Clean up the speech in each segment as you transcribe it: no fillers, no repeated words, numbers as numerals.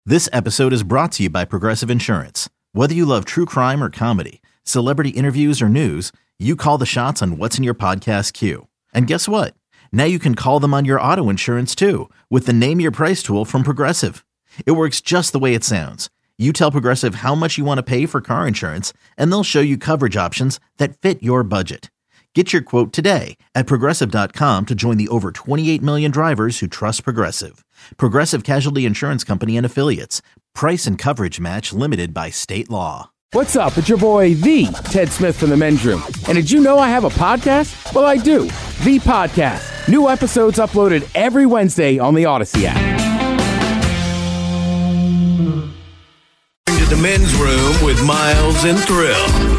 This episode is brought to you by Progressive Insurance. Whether you love true crime or comedy, celebrity interviews or news, you call the shots on what's in your podcast queue. And guess what? Now you can call them on your auto insurance too with the Name Your Price tool from Progressive. It works just the way it sounds. You tell Progressive how much you want to pay for car insurance, and they'll show you coverage options that fit your budget. Get your quote today at Progressive.com to join the over 28 million drivers who trust Progressive. Progressive Casualty Insurance Company and Affiliates. Price and coverage match limited by state law. What's up? It's your boy, The Ted Smith from The Men's Room. And did you know I have a podcast? Well, I do. The Podcast. New episodes uploaded every Wednesday on the Odyssey app. To The Men's Room with Miles and Thrill.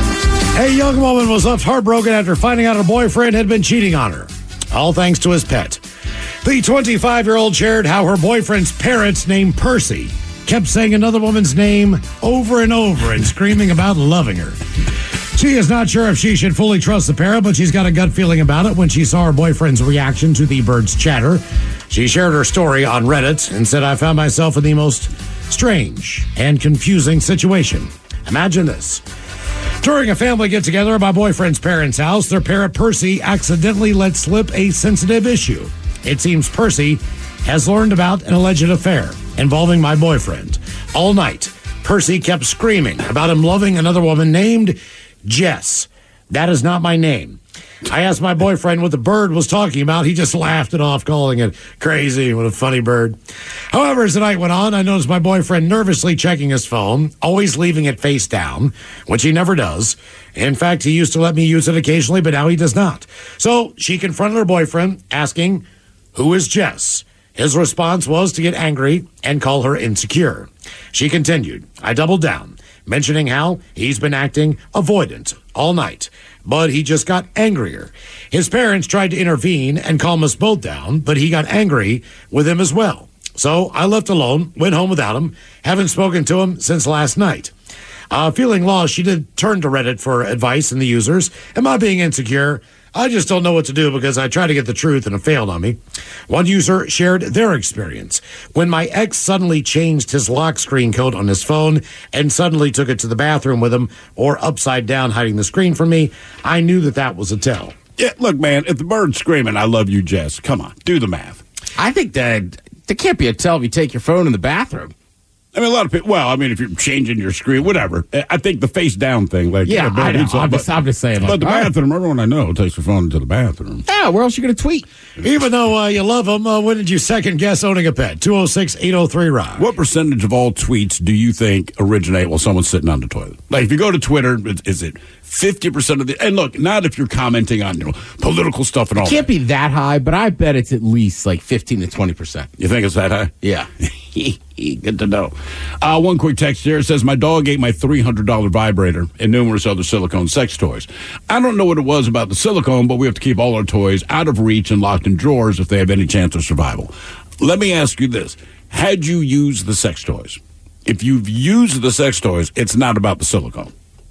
A young woman was left heartbroken after finding out her boyfriend had been cheating on her. All thanks to his pet. The 25-year-old shared how her boyfriend's parents, named Percy, kept saying another woman's name over and over and screaming about loving her. She is not sure if she should fully trust the pair, but she's got a gut feeling about it when she saw her boyfriend's reaction to the bird's chatter. She shared her story on Reddit and said, "I found myself in the most strange and confusing situation. Imagine this. During a family get-together at my boyfriend's parents' house, their parrot Percy accidentally let slip a sensitive issue. It seems Percy has learned about an alleged affair involving my boyfriend. All night, Percy kept screaming about him loving another woman named Jess. That is not my name. I asked my boyfriend what the bird was talking about. He just laughed it off, calling it crazy. What a funny bird. However, as the night went on, I noticed my boyfriend nervously checking his phone, always leaving it face down, which he never does. In fact, he used to let me use it occasionally, but now he does not. So she confronted her boyfriend, asking, "Who is Jess?" His response was to get angry and call her insecure. She continued. I doubled down, mentioning how he's been acting avoidant all night, but he just got angrier. His parents tried to intervene and calm us both down, but he got angry with him as well. So I left alone, went home without him, haven't spoken to him since last night. Feeling lost, she did turn to Reddit for advice and the users. Am I being insecure? I just don't know what to do because I tried to get the truth and it failed on me. One user shared their experience. When my ex suddenly changed his lock screen code on his phone and suddenly took it to the bathroom with him or upside down hiding the screen from me, I knew that was a tell. Yeah, look, man, if the bird's screaming, I love you, Jess, come on, do the math. I think that there can't be a tell if you take your phone in the bathroom. I mean, a lot of people, well, I mean, if you're changing your screen, whatever. I think the face down thing, like, yeah, I know. I'm just saying. But the bathroom, everyone I know takes their phone to the bathroom. Yeah, where else are you going to tweet? Even though you love them, when did you second guess owning a pet? 206-803-ROCK. What percentage of all tweets do you think originate while someone's sitting on the toilet? Like, if you go to Twitter, is it 50% of the... And look, not if you're commenting on, political stuff and all that. It can't be that high, but I bet it's at least like 15 to 20%. You think it's that high? Yeah. Good to know. One quick text here says, my dog ate my $300 vibrator and numerous other silicone sex toys. I don't know what it was about the silicone, but we have to keep all our toys out of reach and locked in drawers if they have any chance of survival. Let me ask you this. Had you used the sex toys? If you've used the sex toys, it's not about the silicone.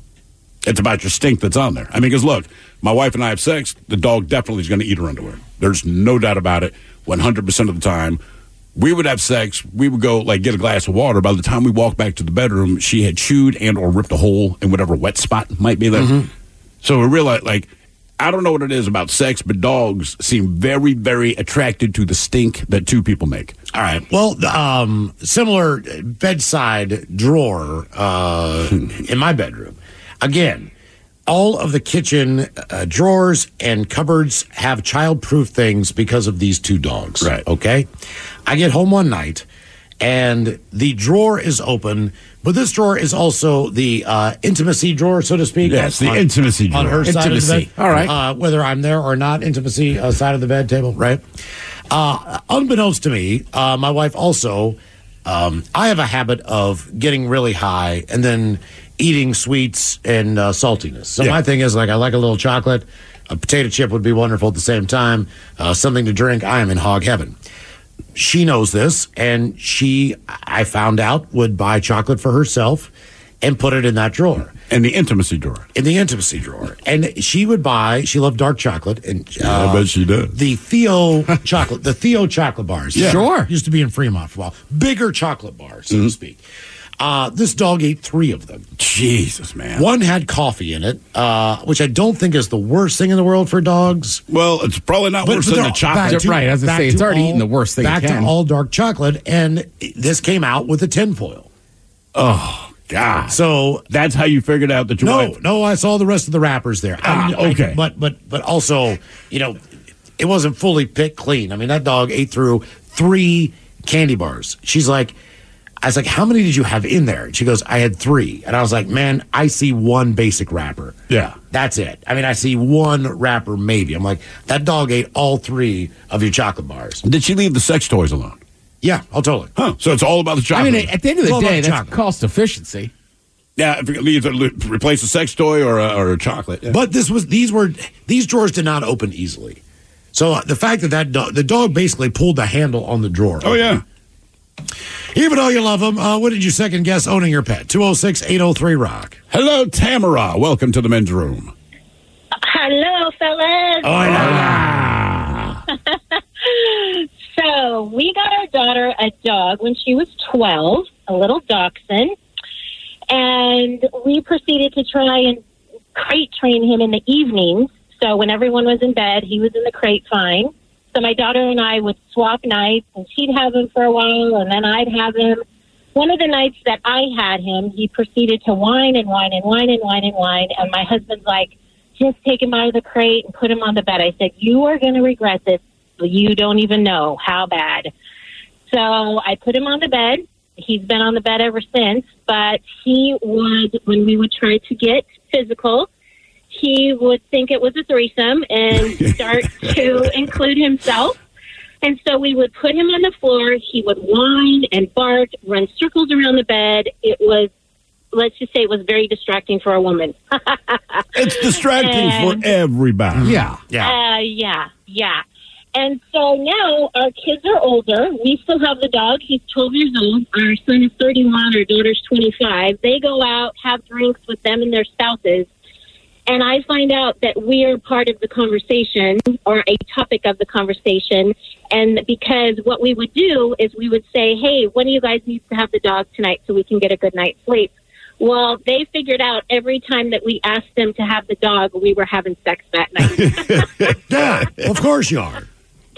It's about your stink that's on there. I mean, because look, my wife and I have sex. The dog definitely is going to eat her underwear. There's no doubt about it. 100% of the time. We would have sex. We would go, get a glass of water. By the time we walked back to the bedroom, she had chewed and or ripped a hole in whatever wet spot might be there. Mm-hmm. So we realized, I don't know what it is about sex, but dogs seem very, very attracted to the stink that two people make. All right. Well, similar bedside drawer in my bedroom. Again, all of the kitchen drawers and cupboards have child-proof things because of these two dogs. Right. Okay? I get home one night, and the drawer is open, but this drawer is also the intimacy drawer, so to speak. Yes, the intimacy drawer. On her side of the bed. All right. Whether I'm there or not, intimacy side of the bed table, right? Unbeknownst to me, my wife also, I have a habit of getting really high and then eating sweets and saltiness. So my thing is, I like a little chocolate. A potato chip would be wonderful at the same time. Something to drink. I am in hog heaven. She knows this, and I found out, would buy chocolate for herself and put it in that drawer. In the intimacy drawer. In the intimacy drawer. And she loved dark chocolate. And I bet she does. The Theo chocolate bars. Yeah. Sure. Used to be in Fremont for a while. Bigger chocolate bars, so to speak. This dog ate 3 of them. Jesus, man. One had coffee in it, which I don't think is the worst thing in the world for dogs. Well, it's probably not worse than the chocolate. Right, as I say, it's already eating the worst thing it can. Back to all dark chocolate, and this came out with a tinfoil. Oh, God. So that's how you figured out that you No, I saw the rest of the wrappers there. Okay. But also, it wasn't fully picked clean. I mean, that dog ate through 3 candy bars. I was like, how many did you have in there? And she goes, I had 3. And I was like, man, I see 1 basic wrapper. Yeah. That's it. I mean, I see 1 wrapper maybe. I'm like, that dog ate all 3 of your chocolate bars. Did she leave the sex toys alone? Yeah, I'll totally. Huh. So it's all about the chocolate. I mean, at the end of the day, that's cost efficiency. Yeah, if you either replace a sex toy or a chocolate. Yeah. But these drawers did not open easily. So the fact that the dog basically pulled the handle on the drawer. Oh, yeah. Even though you love them, what did you second guess owning your pet? 206-803-ROCK. Hello, Tamara. Welcome to the men's room. Hello, fellas. Hola. So we got our daughter a dog when she was 12, a little dachshund, and we proceeded to try and crate train him in the evenings. So when everyone was in bed, he was in the crate fine. So my daughter and I would swap nights, and she'd have him for a while, and then I'd have him. One of the nights that I had him, he proceeded to whine and whine and whine and whine and whine, and my husband's like, just take him out of the crate and put him on the bed. I said, you are going to regret this. You don't even know how bad. So I put him on the bed. He's been on the bed ever since, but he would, when we would try to get physical, he would think it was a threesome and start to include himself. And so we would put him on the floor. He would whine and bark, run circles around the bed. It was, let's just say it was very distracting for a woman. It's distracting for everybody. Yeah. Yeah. And so now our kids are older. We still have the dog. He's 12 years old. Our son is 31. Our daughter's 25. They go out, have drinks with them and their spouses. And I find out that we are part of the conversation or a topic of the conversation. And because what we would do is we would say, hey, one of you guys needs to have the dog tonight so we can get a good night's sleep. Well, they figured out every time that we asked them to have the dog, we were having sex that night. Yeah, of course you are.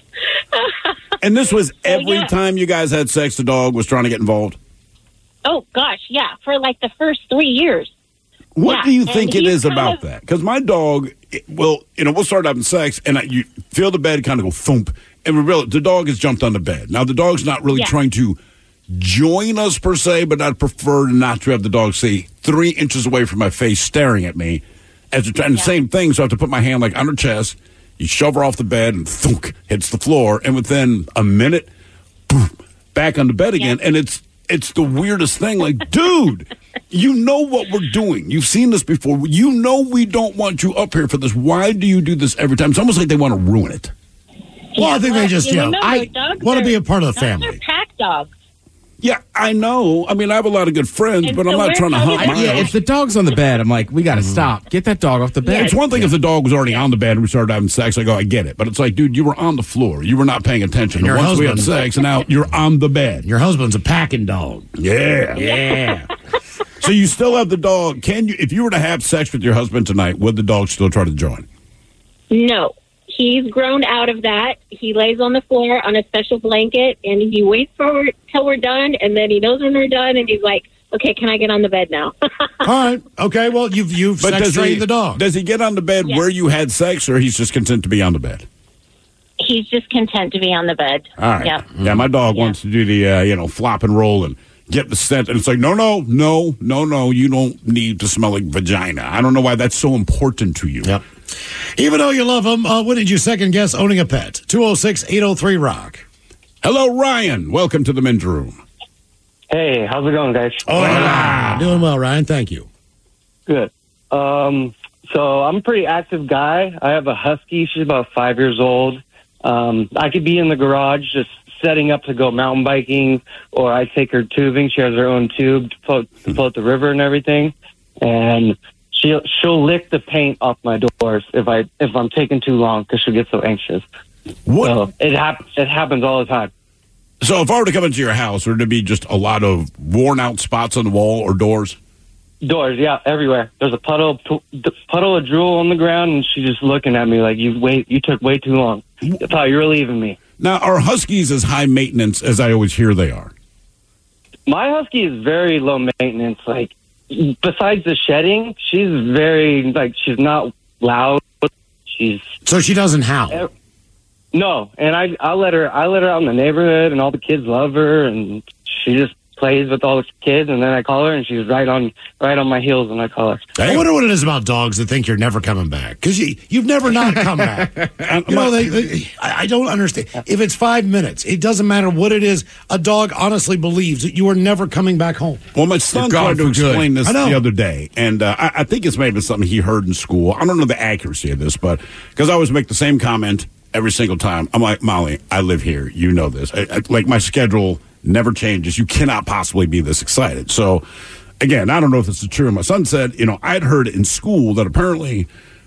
And this was every time you guys had sex, the dog was trying to get involved? Oh, gosh, yeah. For like the first 3 years. What do you think it is about that? Because my dog, we'll start having sex, and you feel the bed kind of go thump, and we realize the dog has jumped on the bed. Now, the dog's not really trying to join us per se, but I'd prefer not to have the dog, say, 3 inches away from my face staring at me. And the same thing, so I have to put my hand like on her chest. You shove her off the bed, and thunk, hits the floor, and within a minute, boom, back on the bed again, and it's the weirdest thing. Like, dude, you know what we're doing. You've seen this before. You know we don't want you up here for this. Why do you do this every time? It's almost like they want to ruin it. Well, I think they just, I want to be a part of the family. They're pack dogs. Yeah, I know. I mean, I have a lot of good friends, but I'm not trying to hunt mine. Yeah, if the dog's on the bed, I'm like, we got to stop. Get that dog off the bed. It's one thing if the dog was already on the bed and we started having sex. I go, I get it. But it's like, dude, you were on the floor. You were not paying attention. And once we had sex, and now you're on the bed. Your husband's a packing dog. Yeah. So you still have the dog. If you were to have sex with your husband tonight, would the dog still try to join? No. He's grown out of that. He lays on the floor on a special blanket, and he waits till we're done, and then he knows when we're done, and he's like, okay, can I get on the bed now? All right. Okay, well, you've sex-trained the dog. Does he get on the bed where you had sex, or he's just content to be on the bed? He's just content to be on the bed. All right. Yeah. Yeah, my dog wants to do the, flop and roll and get the scent, and it's like, no, you don't need to smell like vagina. I don't know why that's so important to you. Yep. Even though you love them, when did you second guess owning a pet? 206-803-ROCK. Hello, Ryan. Welcome to the men's room. Hey, how's it going, guys? Doing well, Ryan. Thank you. Good. So I'm a pretty active guy. I have a husky. She's about 5 years old. I could be in the garage just setting up to go mountain biking, or I take her tubing. She has her own tube to float the river and everything, and she'll lick the paint off my doors if I'm taking too long because she'll get so anxious. What? So it happens all the time. So if I were to come into your house, would it be just a lot of worn out spots on the wall or doors? Doors, yeah, everywhere. There's a puddle of drool on the ground, and she's just looking at me like, you took way too long. I thought you were leaving me. Now, are Huskies as high maintenance as I always hear they are? My Husky is very low maintenance. Like, besides the shedding, she's very, she's not loud. So she doesn't howl? No, and I let her out in the neighborhood, and all the kids love her, and she just plays with all the kids, and then I call her, and she's right on my heels when I call her. I wonder what it is about dogs that think you're never coming back, because you've never not come back. I don't understand. If it's 5 minutes, it doesn't matter what it is. A dog honestly believes that you are never coming back home. Well, my son tried to explain this the other day, and I think it's maybe something he heard in school. I don't know the accuracy of this, but because I always make the same comment every single time. I'm like, Molly, I live here. You know this. Like, my schedule never changes. You cannot possibly be this excited. So, again, I don't know if this is true. My son said, I'd heard in school that apparently,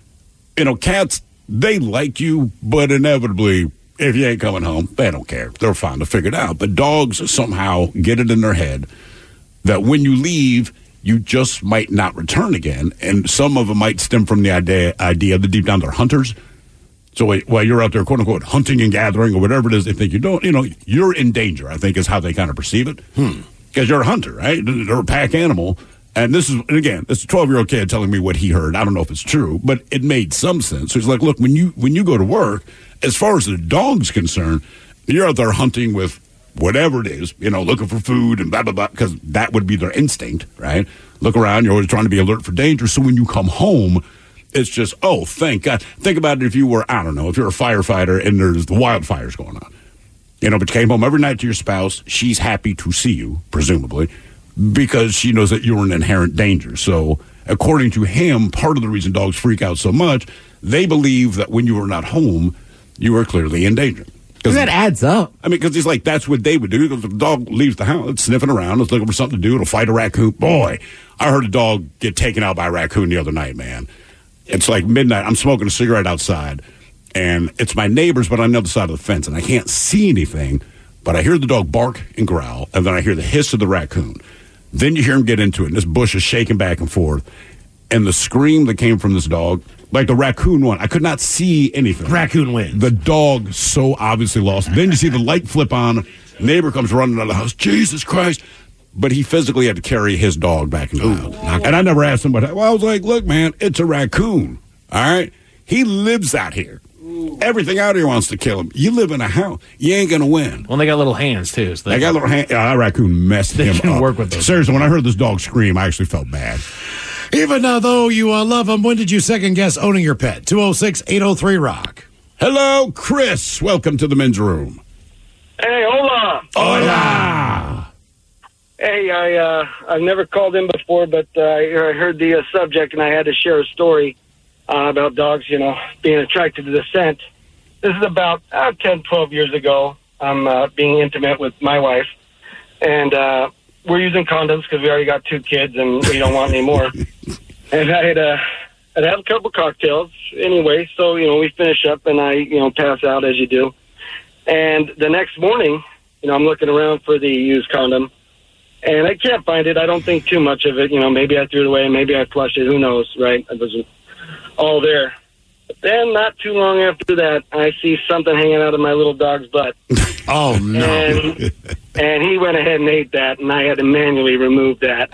cats, they like you, but inevitably, if you ain't coming home, they don't care. They're fine to figure it out. But dogs somehow get it in their head that when you leave, you just might not return again. And some of them might stem from the idea that deep down they're hunters. So while you're out there, quote unquote, hunting and gathering or whatever it is they think you don't, you're in danger, I think is how they kind of perceive it. Because you're a hunter, right? They're a pack animal. And this is a 12-year-old kid telling me what he heard. I don't know if it's true, but it made some sense. So he's like, look, when you go to work, as far as the dog's concerned, you're out there hunting with whatever it is, looking for food and blah, blah, blah, because that would be their instinct, right? Look around, you're always trying to be alert for danger. So when you come home, it's just, oh, thank God. Think about it if you were, I don't know, if you're a firefighter and there's the wildfires going on. But you came home every night to your spouse. She's happy to see you, presumably, because she knows that you're in inherent danger. So, according to him, part of the reason dogs freak out so much, they believe that when you are not home, you are clearly in danger. That adds up. I mean, because he's like, that's what they would do. Because if the dog leaves the house, it's sniffing around, it's looking for something to do, it'll fight a raccoon. Boy, I heard a dog get taken out by a raccoon the other night, man. It's like midnight. I'm smoking a cigarette outside, and it's my neighbors, but on the other side of the fence, and I can't see anything, but I hear the dog bark and growl, and then I hear the hiss of the raccoon. Then you hear him get into it, and this bush is shaking back and forth, and the scream that came from this dog, like the raccoon one, I could not see anything. Raccoon wins. The dog so obviously lost. Then you see the light flip on, neighbor comes running out of the house, Jesus Christ. But he physically had to carry his dog back into the house. And I never asked him, I was like, look, man, it's a raccoon, all right? He lives out here. Everything out here wants to kill him. You live in a house. You ain't going to win. Well, they got little hands, too. So they got little hands. That raccoon messed him up. They can work with those. Seriously, when I heard this dog scream, I actually felt bad. Even though you love them, when did you second-guess owning your pet? 206-803-ROCK. Hello, Chris. Welcome to the men's room. Hey, hola. Hola. Hey, I've never called in before, but I heard the subject, and I had to share a story about dogs, being attracted to the scent. This is about 10, 12 years ago. I'm being intimate with my wife, and we're using condoms because we already got 2 kids, and we don't want any more. And I'd had a couple cocktails anyway, so, we finish up, and I, pass out as you do. And the next morning, I'm looking around for the used condom, and I can't find it. I don't think too much of it. Maybe I threw it away, maybe I flushed it. Who knows, right? It was all there. But then not too long after that, I see something hanging out of my little dog's butt. Oh, no. And he went ahead and ate that, and I had to manually remove that.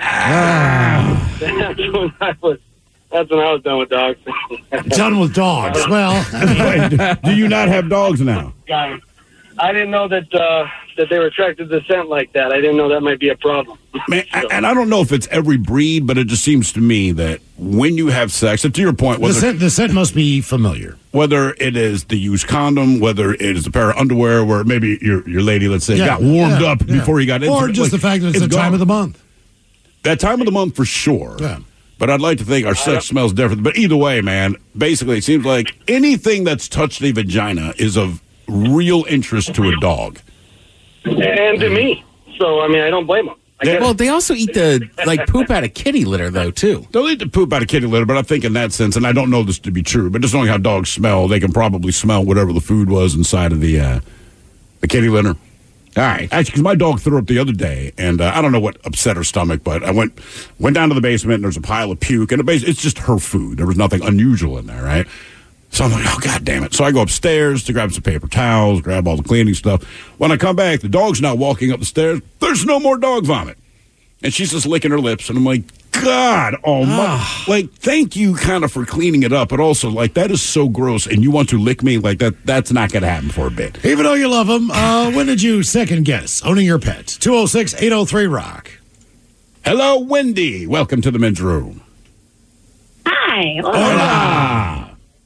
That's when I was done with dogs. Done with dogs. Well, do you not have dogs now? I didn't know that they were attracted to the scent like that. I didn't know that might be a problem. Man, and I don't know if it's every breed, but it just seems to me that when you have sex, and to your point, the scent must be familiar. Whether it is the used condom, whether it is a pair of underwear where maybe your lady, let's say, got warmed up before you got into it. Or just the fact that it's the time of the month. That time of the month for sure. Yeah. But I'd like to think our sex smells different. But either way, man, basically it seems like anything that's touched a vagina is of real interest to a dog. and to me. So, I mean, I don't blame them. Well, they also eat the poop out of kitty litter, though, too. They'll eat the poop out of kitty litter, but I think in that sense, and I don't know this to be true, but just knowing how dogs smell, they can probably smell whatever the food was inside of the kitty litter. All right. Actually, because my dog threw up the other day, and I don't know what upset her stomach, but I went down to the basement, and there's a pile of puke, and it's just her food. There was nothing unusual in there, right? So I'm like, oh, God damn it. So I go upstairs to grab some paper towels, grab all the cleaning stuff. When I come back, the dog's not walking up the stairs. There's no more dog vomit. And she's just licking her lips, and I'm like, God almighty. Like, thank you kind of for cleaning it up, but also, like, that is so gross, and you want to lick me? Like, that's not going to happen for a bit. Even though you love them, when did you second guess owning your pet? 206-803-ROCK. Hello, Wendy. Welcome to the men's room. Hi. Hola.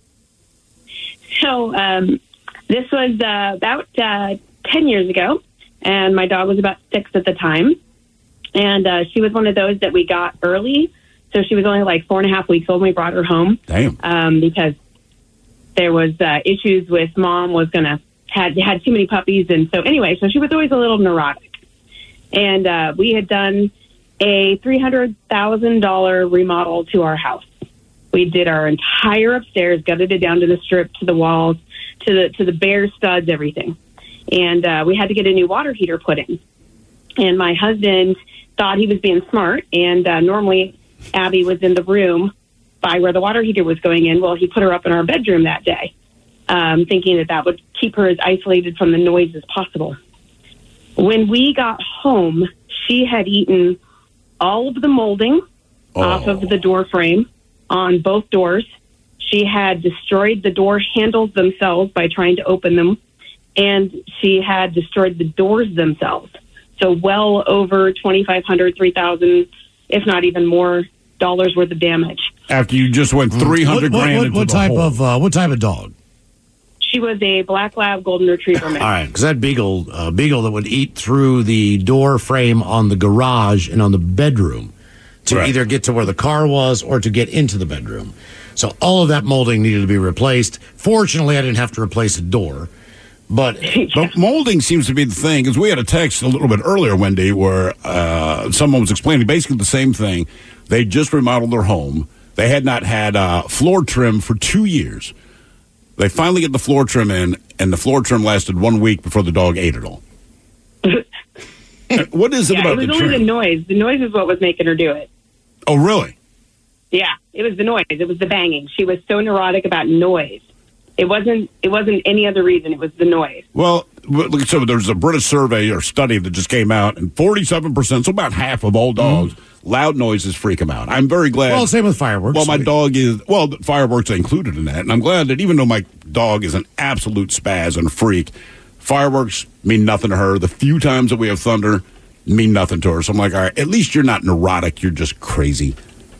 So this was about 10 years ago, and my dog was about 6 at the time. And she was one of those that we got early. So she was only like 4.5 weeks old when we brought her home. Damn. Because there was issues with mom was had too many puppies. And so anyway, so she was always a little neurotic. And we had done a $300,000 remodel to our house. We did our entire upstairs, gutted it down to the strip, to the walls, to the bare studs, everything. And we had to get a new water heater put in. And my husband thought he was being smart, and normally Abby was in the room by where the water heater was going in. Well, he put her up in our bedroom that day, thinking that would keep her as isolated from the noise as possible. When we got home, she had eaten all of the molding off of the door frame on both doors. She had destroyed the door handles themselves by trying to open them, and she had destroyed the doors themselves. So well over $2,500, $3,000, if not even more, dollars worth of damage. After you just went $300,000 into what the type hole. what type of dog? She was a black lab golden retriever mix. All right, because that beagle that would eat through the door frame on the garage and on the bedroom to either get to where the car was or to get into the bedroom. So all of that molding needed to be replaced. Fortunately, I didn't have to replace a door. But molding seems to be the thing, because we had a text a little bit earlier, Wendy, where someone was explaining basically the same thing. They just remodeled their home. They had not had floor trim for 2 years. They finally get the floor trim in, and the floor trim lasted 1 week before the dog ate it all. What is it about the trim? It was only the noise. The noise is what was making her do it. Oh, really? Yeah, it was the noise. It was the banging. She was so neurotic about noise. It wasn't any other reason. It was the noise. Well, so there's a British survey or study that just came out, and 47%, so about half of all dogs, loud noises freak them out. I'm very glad. Well, same with fireworks. Well, my dog is, fireworks are included in that, and I'm glad that even though my dog is an absolute spaz and a freak, fireworks mean nothing to her. The few times that we have thunder mean nothing to her. So I'm like, all right, at least you're not neurotic. You're just crazy.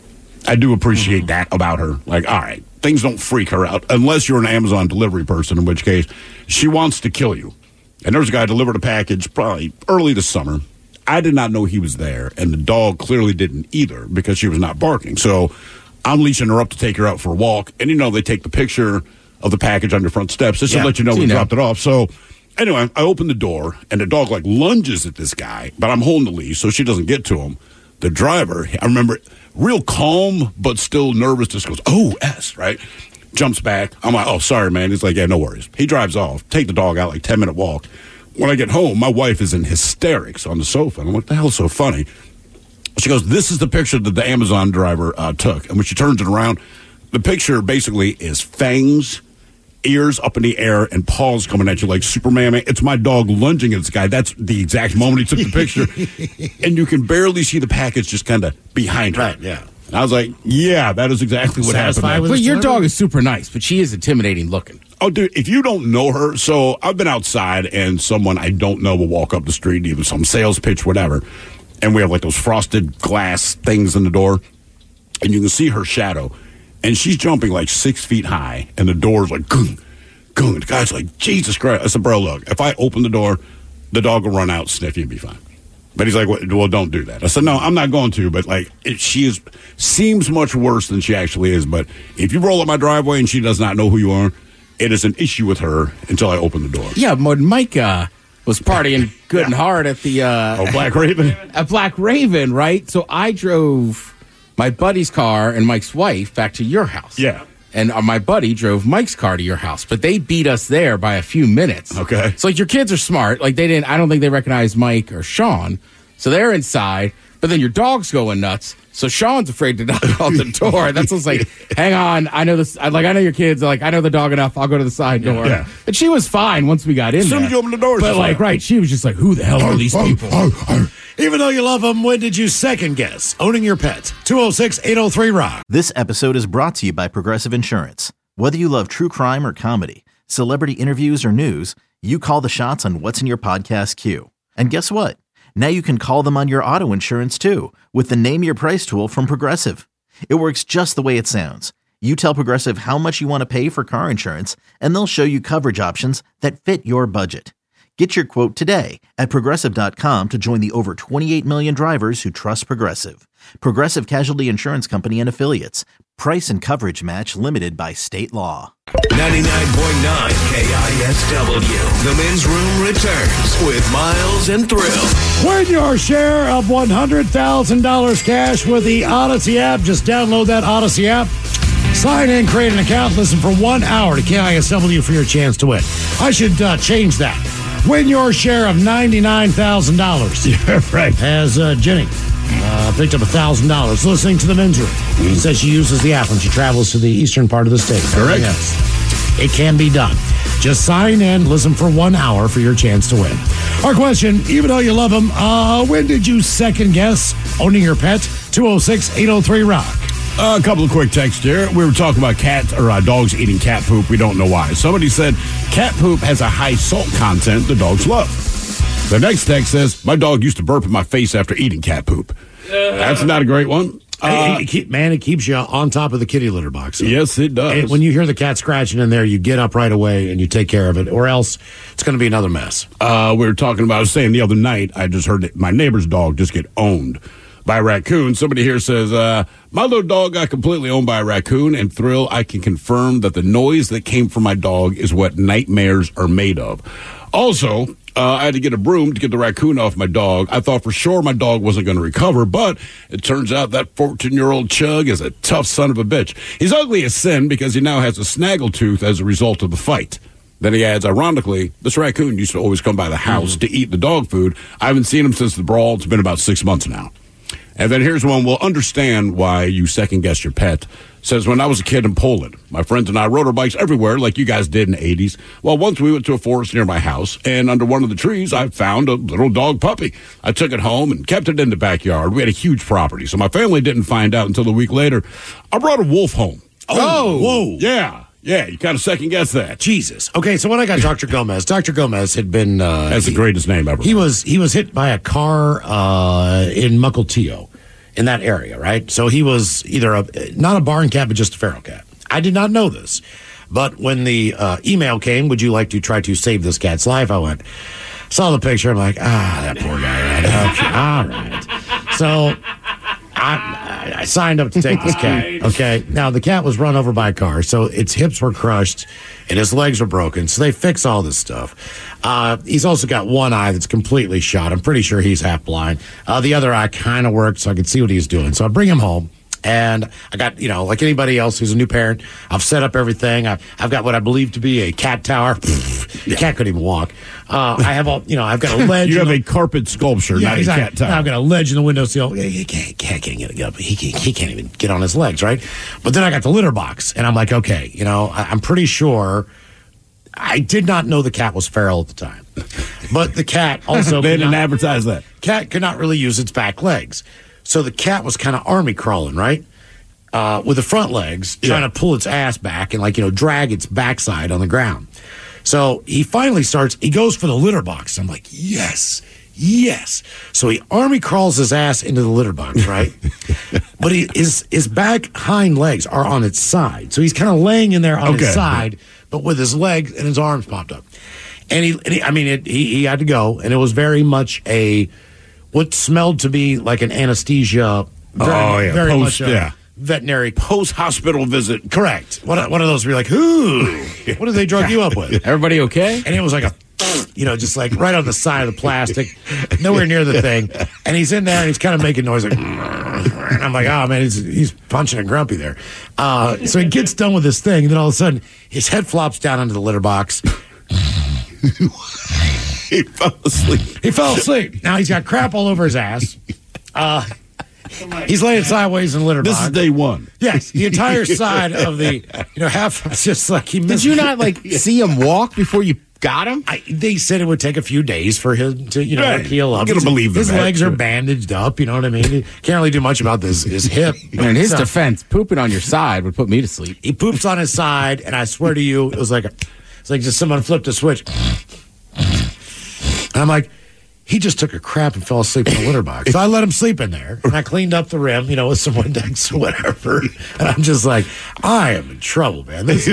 I do appreciate that about her. Like, all right, things don't freak her out unless you're an Amazon delivery person, in which case she wants to kill you. And there's a guy delivered a package probably early this summer. I did not know he was there, and the dog clearly didn't either because she was not barking. So I'm leashing her up to take her out for a walk. And, they take the picture of the package on your front steps just to let you know we dropped it off. So anyway, I open the door, and the dog, lunges at this guy, but I'm holding the leash so she doesn't get to him. The driver, I remember, real calm but still nervous, just goes, "Oh, S," right? Jumps back. I'm like, "Oh, sorry, man." He's like, "Yeah, no worries." He drives off. Take the dog out, 10-minute walk. When I get home, my wife is in hysterics on the sofa. And I'm like, "What the hell's so funny?" She goes, "This is the picture that the Amazon driver took." And when she turns it around, the picture basically is fangs, ears up in the air, and paws coming at you like Superman. It's my dog lunging at this guy. That's the exact moment he took the picture. And you can barely see the package just kind of behind her. Right, yeah. And I was like, yeah, that is exactly what happened. But your dog is super nice, but she is intimidating looking. Oh, dude, if you don't know her, so I've been outside and someone I don't know will walk up the street, either some sales pitch, whatever, and we have those frosted glass things in the door, and you can see her shadow. And she's jumping 6 feet high, and the door's gung, gung. The guy's like, Jesus Christ. I said, "Bro, look, if I open the door, the dog will run out, sniff you, and be fine." But he's like, "Well, don't do that." I said, "No, I'm not going to, but she seems much worse than she actually is. But if you roll up my driveway and she does not know who you are, it is an issue with her until I open the door." Yeah, but Mike was partying good and hard at the Black Raven. At Black Raven, right? So I drove my buddy's car and Mike's wife back to your house. Yeah. And my buddy drove Mike's car to your house, but they beat us there by a few minutes. Okay. So like your kids are smart. Like I don't think they recognized Mike or Sean. So they're inside, but then your dog's going nuts. So Sean's afraid to knock on the door. That's what's like, hang on, I know this. I know your kids. Like, I know the dog enough. I'll go to the side door. Yeah. And she was fine once we got in As soon there. as you open the door, But she's like, fine. right, she was just like, who the hell are these people? Even though you love them, when did you second guess owning your pet? 206-803-ROCK. This episode is brought to you by Progressive Insurance. Whether you love true crime or comedy, celebrity interviews or news, you call the shots on what's in your podcast queue. And guess what? Now you can call them on your auto insurance too with the Name Your Price tool from Progressive. It works just the way it sounds. You tell Progressive how much you want to pay for car insurance, and they'll show you coverage options that fit your budget. Get your quote today at Progressive.com to join the over 28 million drivers who trust Progressive. Progressive Casualty Insurance Company and Affiliates. Price and coverage match limited by state law. 99.9 KISW. The men's room returns with Miles and Thrill. Win your share of $100,000 cash with the Odyssey app. Just download that Odyssey app. Sign in, create an account, listen for 1 hour to KISW for your chance to win. I should change that. Win your share of $99,000. Yeah, right. As Jenny picked up $1,000 listening to the men's room. She says she uses the app when she travels to the eastern part of the state. Correct. Yes. It can be done. Just sign in, listen for 1 hour for your chance to win. Our question, even though you love them, when did you second guess owning your pet? 206-803-ROCK. A couple of quick texts here. We were talking about cats or dogs eating cat poop. We don't know why. Somebody said cat poop has a high salt content the dogs love. The next text says, my dog used to burp in my face after eating cat poop. That's not a great one. It keeps you on top of the kitty litter box. So. Yes, it does. When you hear the cat scratching in there, you get up right away and you take care of it, or else it's going to be another mess. We were talking about, I was saying the other night, I just heard that my neighbor's dog just get owned by a raccoon. Somebody here says, my little dog got completely owned by a raccoon, and Thrill, I can confirm that the noise that came from my dog is what nightmares are made of. Also, I had to get a broom to get the raccoon off my dog. I thought for sure my dog wasn't going to recover, but it turns out that 14-year-old Chug is a tough son of a bitch. He's ugly as sin because he now has a snaggletooth as a result of the fight. Then he adds, ironically, this raccoon used to always come by the house to eat the dog food. I haven't seen him since the brawl. It's been about 6 months now. And then here's one. We'll understand why you second-guess your pet. Says, when I was a kid in Poland, my friends and I rode our bikes everywhere like you guys did in the 80s. Well, once we went to a forest near my house, and under one of the trees, I found a little dog puppy. I took it home and kept it in the backyard. We had a huge property, so my family didn't find out until a week later. I brought a wolf home. Oh, whoa. Yeah. Yeah, you kind of second-guess that. Jesus. Okay, so when I got Dr. Gomez, Dr. Gomez had been... That's the greatest name ever. He was hit by a car in Mukilteo. In that area, right? So he was either not a barn cat, but just a feral cat. I did not know this. But when the email came, would you like to try to save this cat's life? I went, saw the picture. I'm like, that poor guy, right? Okay, all right. So I signed up to take this cat. Okay. Now, the cat was run over by a car, so its hips were crushed and his legs were broken. So they fix all this stuff. He's also got one eye that's completely shot. I'm pretty sure he's half blind. The other eye kind of worked, so I could see what he's doing. So I bring him home. And I got, like anybody else who's a new parent, I've set up everything. I've got what I believe to be a cat tower. The cat couldn't even walk. I have all, I've got a ledge. You have a carpet sculpture, not exactly. a cat tower. I've got a ledge in the windowsill. Cat can't get up. He can't even get on his legs, right? But then I got the litter box, and I'm like, okay, I'm pretty sure. I did not know the cat was feral at the time. But the cat also... They didn't advertise that. Cat could not really use its back legs. So the cat was kind of army crawling, right? With the front legs, trying to pull its ass back and, drag its backside on the ground. So he finally he goes for the litter box. I'm like, yes. So he army crawls his ass into the litter box, right? But his back hind legs are on its side. So he's kind of laying in there on his side, but with his legs and his arms popped up. And he had to go, and it was very much what smelled to be like an anesthesia. Very much veterinary post-hospital visit. Correct. One of those where you're like, who? What did they drug you up with? Everybody okay? And it was like a just like right on the side of the plastic, nowhere near the thing. And he's in there and he's kind of making noise like, and I'm like, oh man, he's punching a grumpy there. So he gets done with this thing, and then all of a sudden his head flops down onto the litter box. He fell asleep. He fell asleep. Now he's got crap all over his ass. He's laying sideways in the litter box. This is day one. Yes, the entire side of the, half, it's just like he missed. Did you not see him walk before you got him? They said it would take a few days for him to, heal up. I'm gonna believe his that. legs are bandaged up. You know what I mean? He can't really do much about his hip. In his defense, pooping on your side would put me to sleep. He poops on his side, and I swear to you, it's like just someone flipped a switch. And I'm like, he just took a crap and fell asleep in the litter box. So I let him sleep in there, and I cleaned up the rim, with some Windex or whatever. And I'm just like, I am in trouble, man. This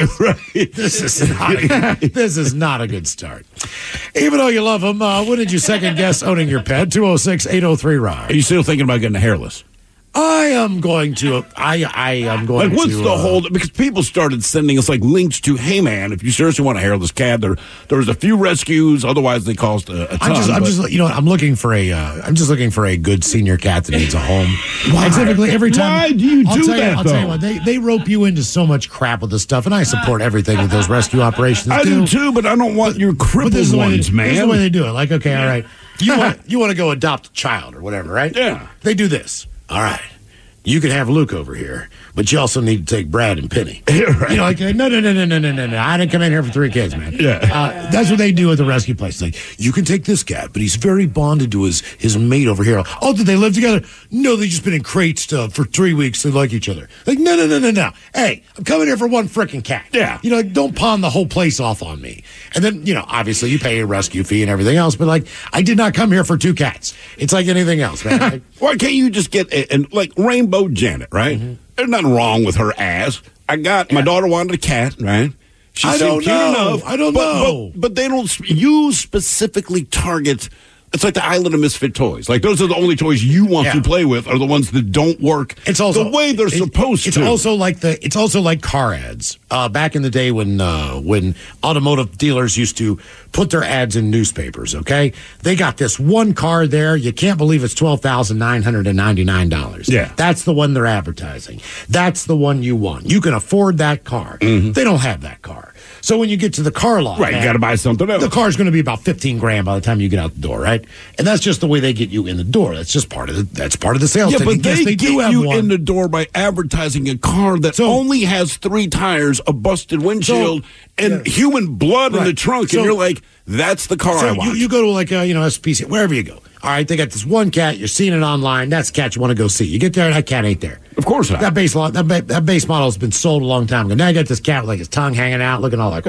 is not a good start. Even though you love him, when did you second guess owning your pet? 206-803-ROCK. Are you still thinking about getting a hairless? I am going to. I am going like, what's to. the whole? Because people started sending us links to, hey man, if you seriously want a hairless cat, there was a few rescues. Otherwise, they cost a ton. I'm looking for a good senior cat that needs a home. Why? Typically, every time. Why do you do that? I'll tell you what. They rope you into so much crap with this stuff, and I support everything that those rescue operations I do too, but I don't want your crippled ones, man. This is the way they do it. Like, okay, all right, you want to go adopt a child or whatever, right? Yeah. They do this. All right. You can have Luke over here, but you also need to take Brad and Penny. Right. No. I didn't come in here for 3 kids, man. Yeah. That's what they do at the rescue place. Like, you can take this cat, but he's very bonded to his mate over here. Oh, did they live together? No, they've just been in crates for 3 weeks. They like each other. Like, no. Hey, I'm coming here for one freaking cat. Yeah. Don't pawn the whole place off on me. And then, obviously you pay a rescue fee and everything else, but I did not come here for 2 cats. It's like anything else, man. Why can't you just get Rainbow Janet, right? Mm-hmm. There's nothing wrong with her ass. My daughter wanted a cat, right? She seemed cute enough. I don't know. But they don't. You specifically target. It's like the Island of Misfit Toys. Like, those are the only toys you want to play with are the ones that don't work it's also, the way they're supposed to. It's also like car ads. Back in the day when automotive dealers used to put their ads in newspapers, okay? They got this one car there. You can't believe it's $12,999. Yeah. That's the one they're advertising. That's the one you want. You can afford that car. Mm-hmm. They don't have that car. So when you get to the car lot, right, you got to buy something else. The car's going to be about $15,000 by the time you get out the door, right? And that's just the way they get you in the door. That's just part of the sales. Yeah, but they do get have you one in the door by advertising a car that only has 3 tires, a busted windshield, and human blood in the trunk, and you're like, that's the car I want. You go to SPC, wherever you go. All right, they got this one cat. You're seeing it online. That's the cat you want to go see. You get there, and that cat ain't there. Of course not. That base model has been sold a long time ago. Now you got this cat with his tongue hanging out, looking all like.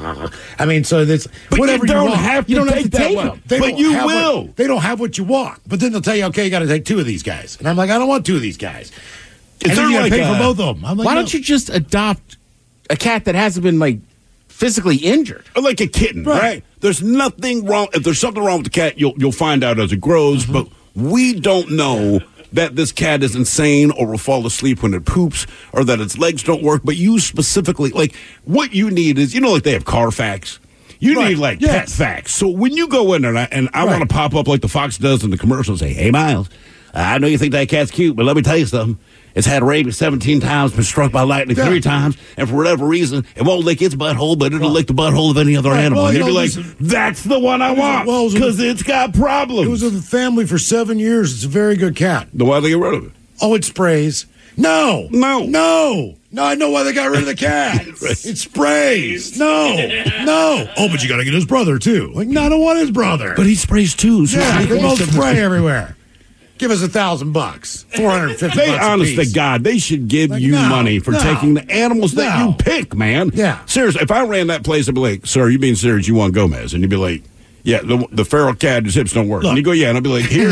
I mean, so that's whatever you don't want. have to you don't take have to that take one. them. But you will. They don't have what you want. But then they'll tell you, okay, you got to take 2 of these guys, and I'm like, I don't want 2 of these guys. And then you got to pay for both of them. I'm like, why don't you just adopt a cat that hasn't been physically injured? Or like a kitten, right? There's nothing wrong. If there's something wrong with the cat, you'll find out as it grows. Mm-hmm. But we don't know that this cat is insane or will fall asleep when it poops or that its legs don't work. But you specifically, what you need is, they have Carfax. You need pet facts. So when you go in there and I want to pop up like the Fox does in the commercial and say, hey, Miles, I know you think that cat's cute, but let me tell you something. It's had rabies 17 times, been struck by lightning 3 times, and for whatever reason, it won't lick its butthole, but it'll lick the butthole of any other animal. And you'll be like, that's the one I want, because it's got problems. It was with the family for 7 years. It's a very good cat. Then why'd they get rid of it? Oh, it sprays. No, I know why they got rid of the cat. It sprays. No. Oh, but you got to get his brother, too. No, I don't want his brother. But he sprays, too. So they both spray everywhere. Give us $1,000, $450. They, honest to God, they should give you money for taking the animals that you pick, man. Yeah. Seriously, if I ran that place, I'd be like, sir, you being serious, you want Gomez? And you'd be like, yeah, the feral cat, his hips don't work. And you go, yeah, and I'd be like, here's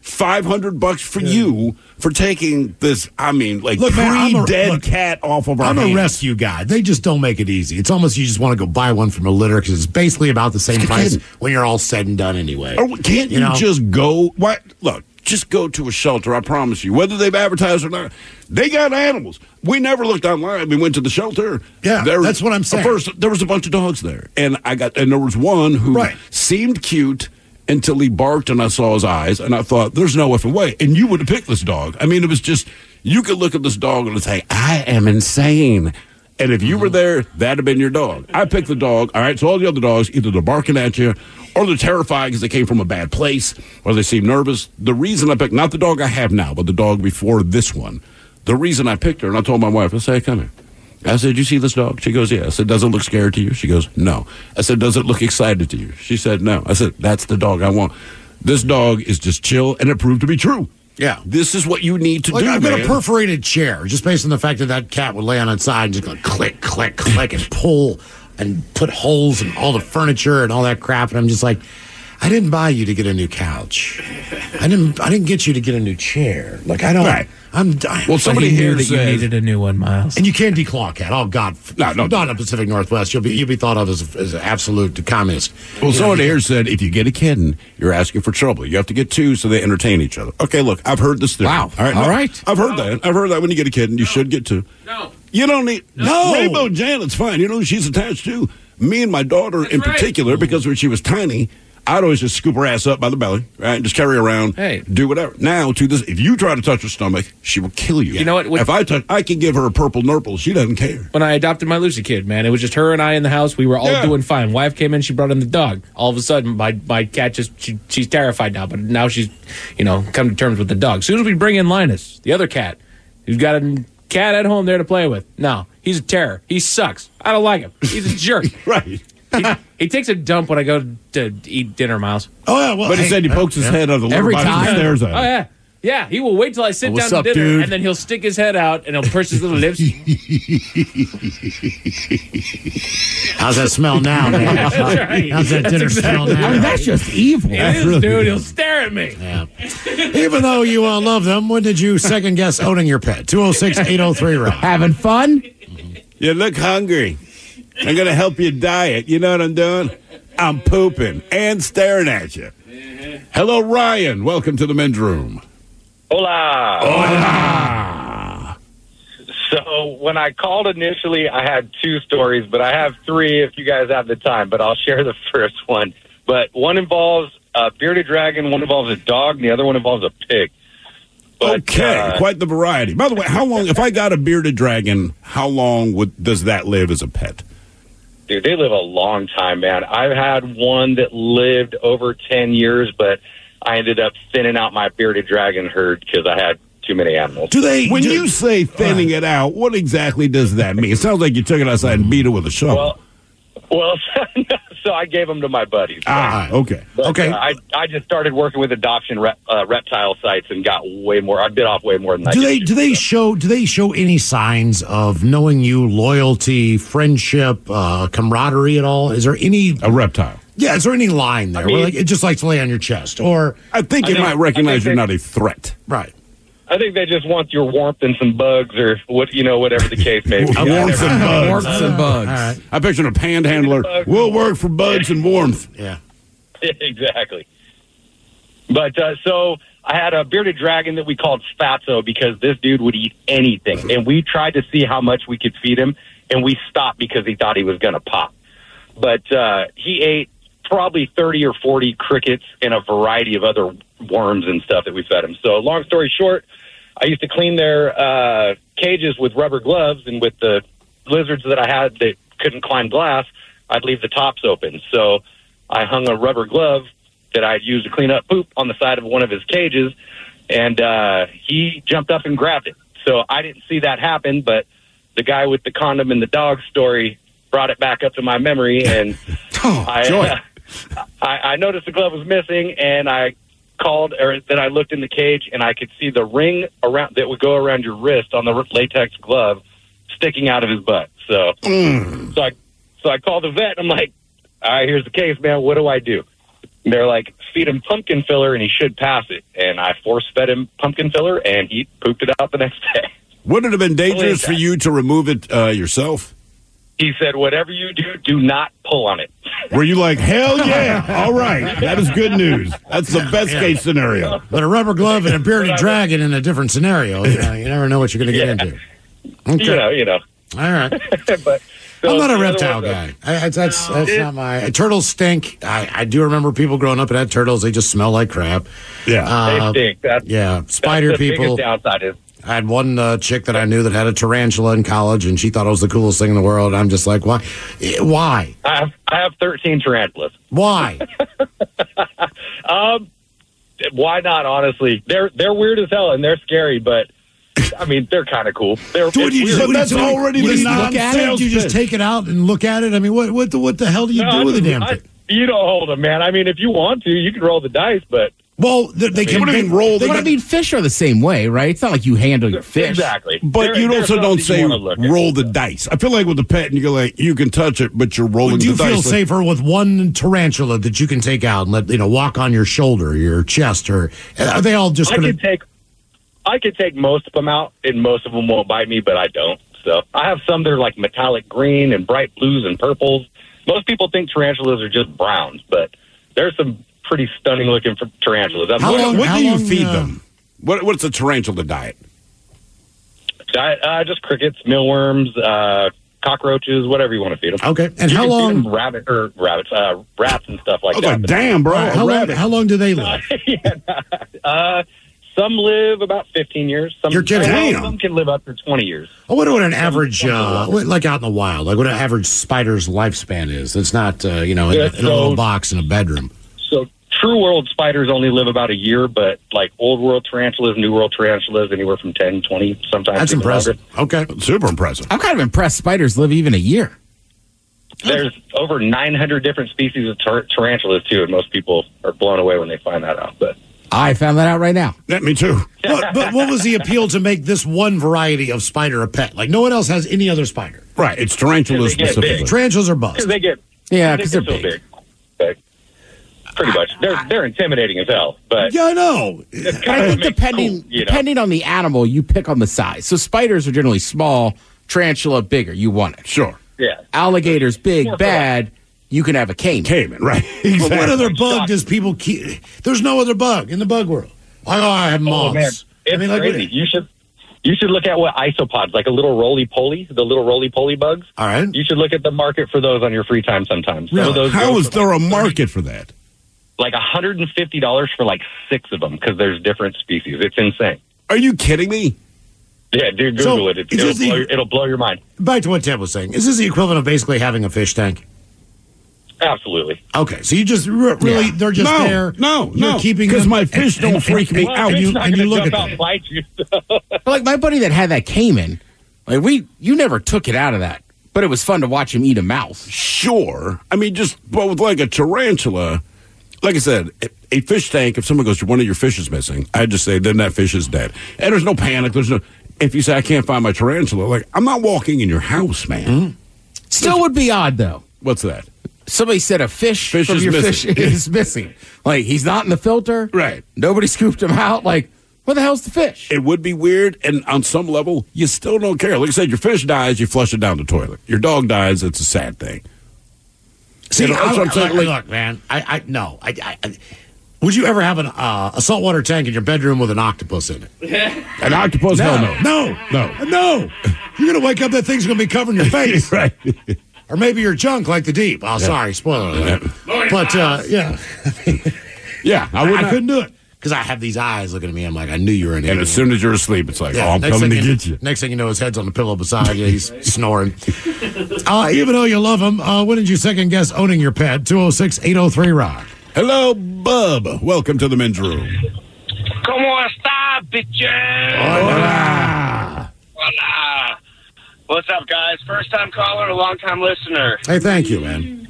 $500 for you for taking this, pre-dead cat off of our hands. I'm a rescue guy. They just don't make it easy. It's almost you just want to go buy one from a litter because it's basically about the same price when you're all said and done anyway. Or can't you just go? Why? Look. just go to a shelter. I promise you, whether they've advertised or not, they got animals. We never looked online. We went to the shelter. Yeah, that's what I'm saying. First, there was a bunch of dogs there, and there was one who seemed cute until he barked, and I saw his eyes, and I thought, "There's no effing way." And you would have picked this dog. I mean, it was just you could look at this dog and say, "I am insane." And if you were there, that'd have been your dog. I picked the dog. All right, so all the other dogs, either they're barking at you or they're terrified because they came from a bad place or they seem nervous. The reason I picked, not the dog I have now, but the dog before this one, the reason I picked her, and I told my wife, I said, "Come here." I said, "You see this dog?" She goes, "Yeah." I said, "Does it look scared to you?" She goes, "No." I said, "Does it look excited to you?" She said, "No." I said, "That's the dog I want." This dog is just chill, and it proved to be true. Yeah. This is what you need to do, I've got man. a perforated chair, just based on the fact that cat would lay on its side and just go click, click, click, and pull and put holes in all the furniture and all that crap. And I'm just like, I didn't buy you to get a new couch. I didn't get you to get a new chair. Like, I don't. Right. I'm dying. Well, somebody he knew here that said, you needed a new one, Miles. And you can't declaw a cat. Oh God, No. Not in the Pacific Northwest. You'll be thought of as an absolute communist. well, someone here said, if you get a kitten, you're asking for trouble. You have to get two so they entertain each other. Okay, look, I've heard this theory. Wow. All right. I've heard that. I've heard that when you get a kitten, you should get two. No. You don't need. No. Rainbow Janet's fine. You know who she's attached to? Me and my daughter in particular, because when she was tiny, I'd always just scoop her ass up by the belly, right, and just carry her around, do whatever. Now, to this, if you try to touch her stomach, she will kill you. You know what? If I can give her a purple nurple, she doesn't care. When I adopted my Lucy kid, man, it was just her and I in the house. We were all doing fine. Wife came in, she brought in the dog. All of a sudden, my cat she's terrified now, but now she's, come to terms with the dog. As soon as we bring in Linus, the other cat, who's got a cat at home there to play with, no, he's a terror. He sucks. I don't like him. He's a jerk. Right. He takes a dump when I go to eat dinner, Miles. Oh yeah, well, But he said he pokes his head out of the Every little box and time? stares at him. Oh, yeah. Yeah, he will wait till I sit What's down up, to dinner, dude? and then he'll stick his head out, and he'll purse his little lips. how's that smell now, man? That's right. How's that dinner smell now? I mean, that's just evil. It is, dude. He'll stare at me. Yeah. Even though you love them, when did you second guess owning your pet? 206-803-ROCK. Having fun? You look hungry. I'm going to help you diet. You know what I'm doing? I'm pooping and staring at you. Hello, Ryan. Welcome to the men's room. Hola. Hola. So when I called initially, I had two stories, but I have three if you guys have the time, but I'll share the first one. But one involves a bearded dragon, one involves a dog, and the other one involves a pig. But, Okay, quite the variety. By the way, how long, if I got a bearded dragon, how long does that live as a pet? Dude, they live a long time, man. I've had one that lived over 10 years, but I ended up thinning out my bearded dragon herd because I had too many animals. When you say thinning it out, what exactly does that mean? It sounds like you took it outside and beat it with a shovel. Well, so I gave them to my buddies. Okay. But, Okay. I just started working with adoption reptile sites and got way more. I bit off way more than I did. Do they show any signs of knowing you, loyalty, friendship, camaraderie at all? Is there any A reptile. Yeah, is there any line there? Where, like, it just likes to lay on your chest, or I think it might recognize you're not a threat. Right. I think they just want your warmth and some bugs, or whatever the case may be. Warmth and bugs. Warmth and bugs. All right. I picture a panhandler. We'll work for bugs and warmth. Yeah. Exactly. But so I had a bearded dragon that we called Fatso because this dude would eat anything. And we tried to see how much we could feed him, and we stopped because he thought he was going to pop. But he ate probably 30 or 40 crickets and a variety of other worms and stuff that we fed him. So long story short, I used to clean their cages with rubber gloves, and with the lizards that I had that couldn't climb glass, I'd leave the tops open. So I hung a rubber glove that I'd used to clean up poop on the side of one of his cages, and he jumped up and grabbed it. So I didn't see that happen, but the guy with the condom and the dog story brought it back up to my memory, and I noticed the glove was missing, and I then I looked in the cage, and I could see the ring around that would go around your wrist on the latex glove sticking out of his butt. So I called the vet, and I'm like, all right, here's the case, man. What do I do? And they're like, feed him pumpkin filler, and he should pass it. And I force-fed him pumpkin filler, and he pooped it out the next day. Would it have been dangerous for you to remove it yourself? He said, whatever you do, do not pull on it. Were you like, hell yeah? All right. That is good news. That's the best case scenario. But a rubber glove and a bearded dragon in a different scenario. You never know what you're going to get into. Okay. You know. All right. But, so I'm not a the other reptile one, guy. That's not my... Turtles stink. I do remember people growing up that had turtles. They just smell like crap. Yeah. They stink. Spider that's the people. biggest downside is. I had one chick that I knew that had a tarantula in college, and she thought it was the coolest thing in the world. I'm just like, why? Why? I have 13 tarantulas. Why? Why not? Honestly, they're weird as hell and they're scary, but I mean they're kind of cool. That's already the non-sales You just take it out and look at it. I mean, what the hell do you do with the damn thing? You don't hold them, man. I mean, if you want to, you can roll the dice, but. Well, they can roll. But I mean, fish are the same way, right? It's not like you handle your fish. Exactly. But you also don't say roll the dice. I feel like with the pet, and you go like, you can touch it, but you're rolling the dice. Do you feel safer with one tarantula that you can take out and let walk on your shoulder, your chest, or are they all just? I could take most of them out, and most of them won't bite me, but I don't. So I have some that are like metallic green and bright blues and purples. Most people think tarantulas are just browns, but there's some pretty stunning looking tarantulas. What do you feed them? What's a tarantula diet? Just crickets, mealworms, cockroaches, whatever you want to feed them. Okay, and you how can long? feed them rats and stuff like that. Like, damn, bro! How long do they live? Some live about 15 years. You're kidding. Some can live up to 20 years. I wonder what an average, like out in the wild, like what an average spider's lifespan is. It's not, in a little box in a bedroom. So true world spiders only live about a year, but like old world tarantulas, new world tarantulas, anywhere from 10, 20, sometimes. That's impressive. Longer. Okay. Super impressive. I'm kind of impressed spiders live even a year. There's over 900 different species of tarantulas, too, and most people are blown away when they find that out. But I found that out right now. Yeah, me too. But what was the appeal to make this one variety of spider a pet? Like no one else has any other spider. Right. It's tarantulas specifically. Tarantulas are bugs. Because they're big. But pretty much. They're intimidating as hell. But yeah, I know. I think depending on the animal, you pick on the size. So spiders are generally small, tarantula bigger. You want it. Sure. Yeah. Alligators big, bad. You can have a caiman. Right. Exactly. But what other bug does people keep? There's no other bug in the bug world. I have moths. Oh, man. It's crazy. You should look at what isopods, like a little roly-poly, the little roly-poly bugs. All right. You should look at the market for those on your free time sometimes. Really? How is there a market for that? Like $150 for like 6 of them because there's different species. It's insane. Are you kidding me? Yeah, dude, Google it. It'll blow your mind. Back to what Ted was saying. Is this the equivalent of basically having a fish tank? Absolutely. Okay, so you just really, they're just there. No, You're keeping because them, my fish don't freak me out. And you look at them. But like my buddy that had that caiman, like you never took it out of that, but it was fun to watch him eat a mouse. Sure. I mean, but with like a tarantula, like I said, a fish tank, if someone goes, one of your fish is missing, I'd just say, then that fish is dead. And there's no panic. If you say, I can't find my tarantula, like, I'm not walking in your house, man. Mm-hmm. Still would be odd, though. What's that? Somebody said a fish from your missing. fish is missing. Like, he's not in the filter. Right. Nobody scooped him out. Like, where the hell's the fish? It would be weird, and on some level, you still don't care. Like I said, your fish dies, you flush it down the toilet. Your dog dies, it's a sad thing. See, that's what I'm saying. Look, man, no. Would you ever have a saltwater tank in your bedroom with an octopus in it? An octopus? No. Hell no. No. You're going to wake up, that thing's going to be covering your face. Right. Or maybe your junk like the deep. Oh, sorry, spoiler alert. But, yeah. Yeah, I couldn't do it. Because I have these eyes looking at me. I'm like, I knew you were in here. And as soon as you're asleep, it's like, I'm coming to get you. Next thing you know, his head's on the pillow beside you. He's snoring. Even though you love him, when did you second guess owning your pet? 206-803-ROCK. Hello, Bub. Welcome to the men's room. ¿Cómo está, bitches? Hola. Hola. What's up, guys? First-time caller, long-time listener. Hey, thank you, man.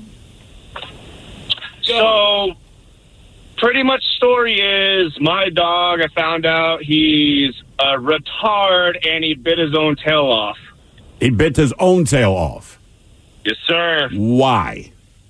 So, pretty much story is, my dog, I found out he's a retard, and he bit his own tail off. He bit his own tail off? Yes, sir. Why?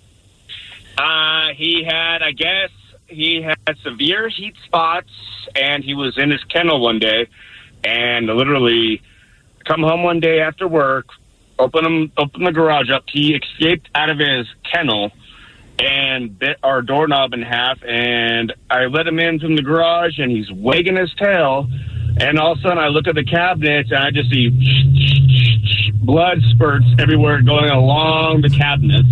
He had severe heat spots, and he was in his kennel one day, and literally come home one day after work, open the garage up. He escaped out of his kennel and bit our doorknob in half, and I let him in from the garage, and he's wagging his tail, and all of a sudden I look at the cabinets, and I just see blood spurts everywhere going along the cabinets.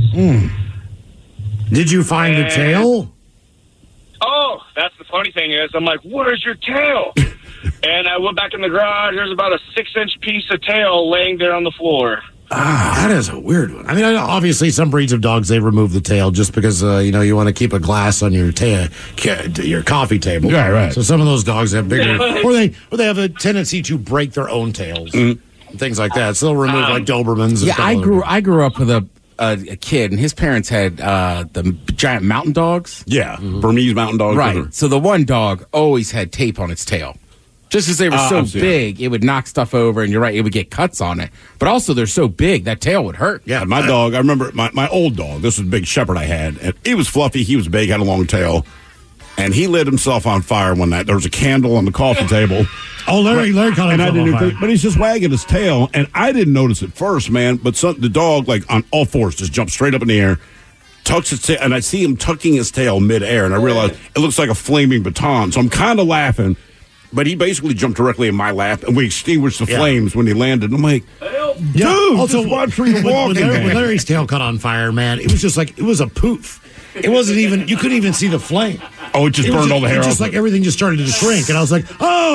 Did you find the tail? Oh, that's the funny thing is, I'm like, where's your tail? And I went back in the garage, there's about a 6-inch piece of tail laying there on the floor. That is a weird one. I mean, obviously, some breeds of dogs, they remove the tail just because, you want to keep a glass on your coffee table. Right. So some of those dogs have bigger, or they have a tendency to break their own tails, things like that. So they'll remove like Dobermans. Yeah, I grew up with a kid, and his parents had the giant mountain dogs. Yeah, Burmese mountain dogs. Right. So the one dog always had tape on its tail. Just because they were so big, it would knock stuff over, and you're right, it would get cuts on it. But also, they're so big, that tail would hurt. Yeah, my dog, I remember my old dog, this was a big shepherd I had, and he was fluffy, he was big, had a long tail, and he lit himself on fire one night. There was a candle on the coffee table. Oh, Larry caught himself on fire. But he's just wagging his tail, and I didn't notice at first, man, but the dog, like, on all fours, just jumped straight up in the air, tucks its tail, and I see him tucking his tail midair, and I realized it looks like a flaming baton, so I'm kind of laughing. But he basically jumped directly in my lap, and we extinguished the flames when he landed. I'm like, dude, also, just watch where you're walking, when Larry's tail caught on fire, man, it was just like, it was a poof. It wasn't even, you couldn't even see the flame. Oh, it just burned all the hair off. Just like everything just started to shrink. And I was like,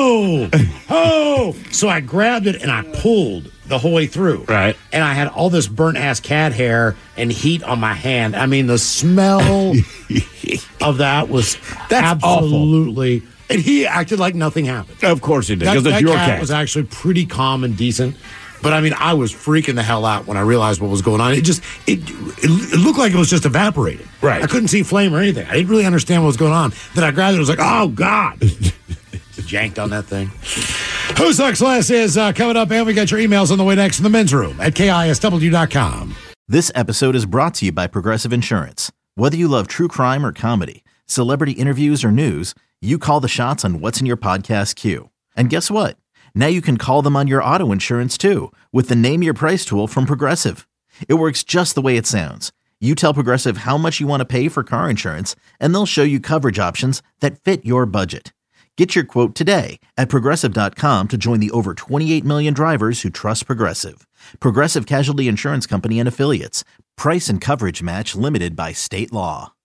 oh. So I grabbed it and I pulled the whole way through. Right. And I had all this burnt ass cat hair and heat on my hand. I mean, the smell of that was absolutely awful. And he acted like nothing happened. Of course he did, because it's your cat. Was actually pretty calm and decent. But I mean, I was freaking the hell out when I realized what was going on. It looked like it was just evaporated. Right. I couldn't see flame or anything. I didn't really understand what was going on. Then I grabbed it and was like, oh, God. Janked on that thing. Who Sucks Less is coming up, and we got your emails on the way next in the men's room at KISW.com. This episode is brought to you by Progressive Insurance. Whether you love true crime or comedy, celebrity interviews or news, you call the shots on what's in your podcast queue. And guess what? Now you can call them on your auto insurance too with the Name Your Price tool from Progressive. It works just the way it sounds. You tell Progressive how much you want to pay for car insurance, and they'll show you coverage options that fit your budget. Get your quote today at Progressive.com to join the over 28 million drivers who trust Progressive. Progressive Casualty Insurance Company and Affiliates. Price and coverage match limited by state law.